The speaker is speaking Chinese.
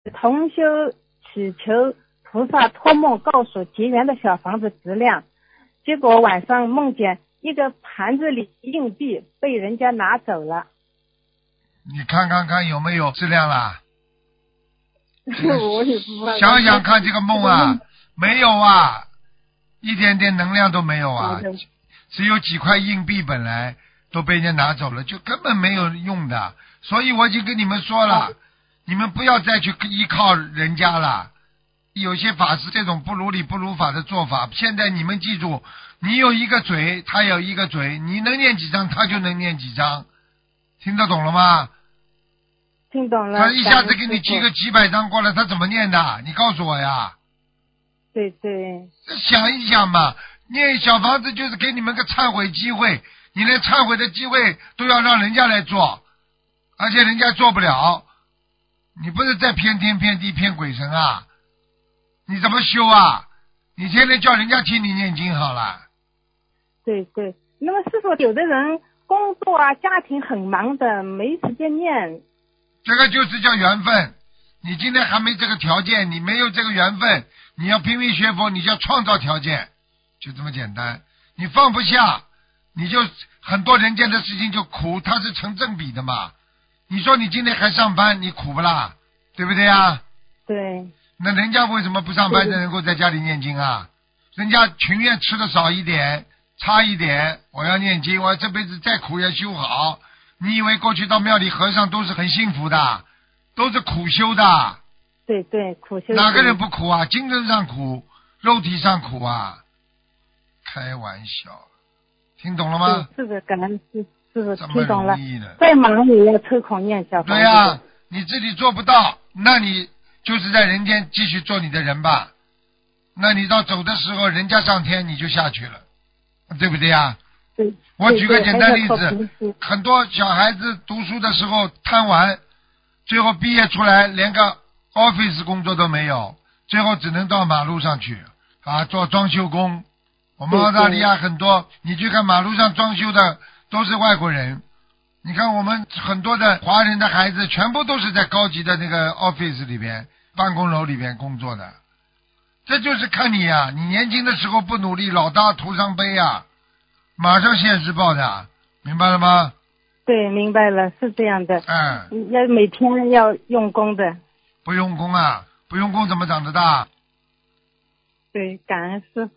同修祈求菩萨托梦告诉结缘的小房子质量，结果晚上梦见一个盘子里硬币被人家拿走了。 你看看有没有质量啦？ 我也不知道。 想想看这个梦啊，没有啊，一点点能量都没有啊，只有几块硬币本来都被人家拿走了，就根本没有用的。所以我已经跟你们说了，你们不要再去依靠人家了。有些法师这种不如理不如法的做法，现在你们记住，你有一个嘴，他有一个嘴，你能念几张他就能念几张，听得懂了吗？ 听懂了。 他一下子给你寄个几百张过来，他怎么念的？你告诉我呀。 对对。 想一想嘛，念小房子就是给你们个忏悔机会，你连忏悔的机会都要让人家来做，而且人家做不了，你不是在骗天骗地骗鬼神啊？你怎么修啊？你天天叫人家替你念经好了。 对对，那么师父，有的人工作啊家庭很忙的，没时间念。 这个就是叫缘分，你今天还没这个条件，你没有这个缘分，你要拼命学佛，你就要创造条件，就这么简单。你放不下，你就很多人间的事情就苦，它是成正比的嘛。你说你今天还上班，你苦不啦？对不对啊？ 对。 那人家为什么不上班能够在家里念经啊？人家情愿吃的少一点，差一点，我要念经，我这辈子再苦也修好。你以为过去到庙里和尚都是很幸福的，都是苦修的？ 对对，苦修。 哪个人不苦啊？精神上苦，肉体上苦啊？开玩笑，听懂了吗？ 是的，感恩师傅， 这么听懂了。 容易的， 再忙也要抽空念小房子。 对呀，你自己做不到，那你就是在人间继续做你的人吧。那你到走的时候，人家上天你就下去了，对不对呀？ 对。 我举个简单例子，很多小孩子读书的时候贪玩，最后毕业出来连个 office 工作都没有，最后只能到马路上去啊做装修工。我们澳大利亚很多，你去看马路上装修的都是外国人。你看我们很多的华人的孩子，全部都是在高级的那个 office 里边、办公楼里边工作的。这就是看你呀，你年轻的时候不努力，老大徒伤悲呀，马上现实报的，明白了吗？ 对，明白了，是这样的。要每天要用功的。 不用功啊，不用功怎么长得大？ 对，感恩师父。